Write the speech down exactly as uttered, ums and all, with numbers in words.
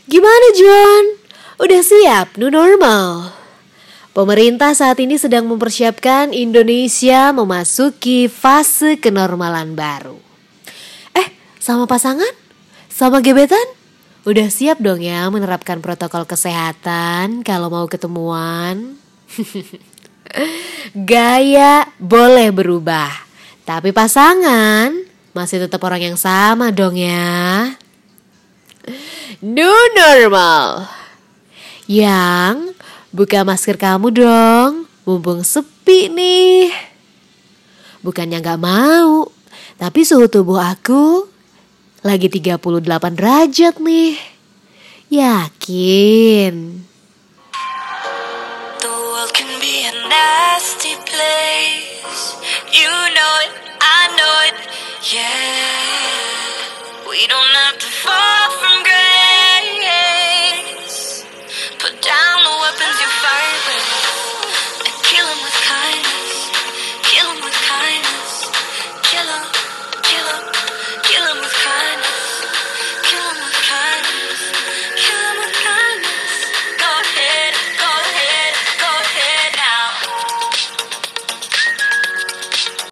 Gimana John? Udah siap new normal? Pemerintah saat ini sedang mempersiapkan Indonesia memasuki fase kenormalan baru. Eh, sama pasangan? Sama gebetan? Udah siap dong ya menerapkan protokol kesehatan kalau mau ketemuan? Gaya boleh berubah, tapi pasangan masih tetap orang yang sama dong ya. New normal. Yang buka masker kamu dong, mumpung sepi nih. Bukannya gak mau, tapi suhu tubuh aku lagi tiga puluh delapan derajat nih. Yakin? The world can be a nasty place. You know it, I know it, yeah. We don't have to fight.